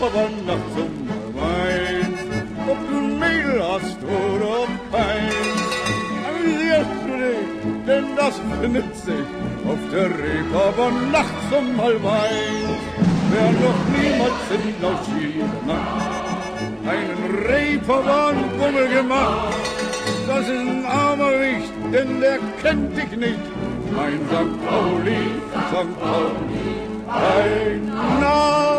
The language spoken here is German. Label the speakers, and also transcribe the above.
Speaker 1: Reeperbahn nachts um Wein. Ob du ein Mädel hast oder kein, amüsierst du dich, denn das findet sich auf der Reeperbahn nachts um Wein. Wer noch niemals in Lauschina einen Reeperbahn-Bummel gemacht, das ist ein armer Wicht, denn der kennt dich nicht. Mein St. Pauli, ein Name.